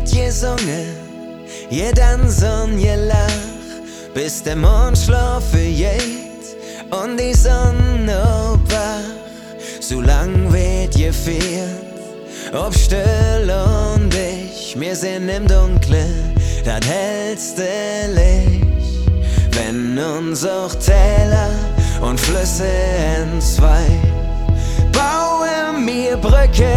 wird gesungen, je dansen, je lach, bis der Mond schlafe geht und die Sonne aufwacht. So lang wird gefeiert, ob still und ich, wir sind im Dunklen, das hellste Licht. Wenn uns auch Täler und Flüsse entzwei, bauen wir Brücke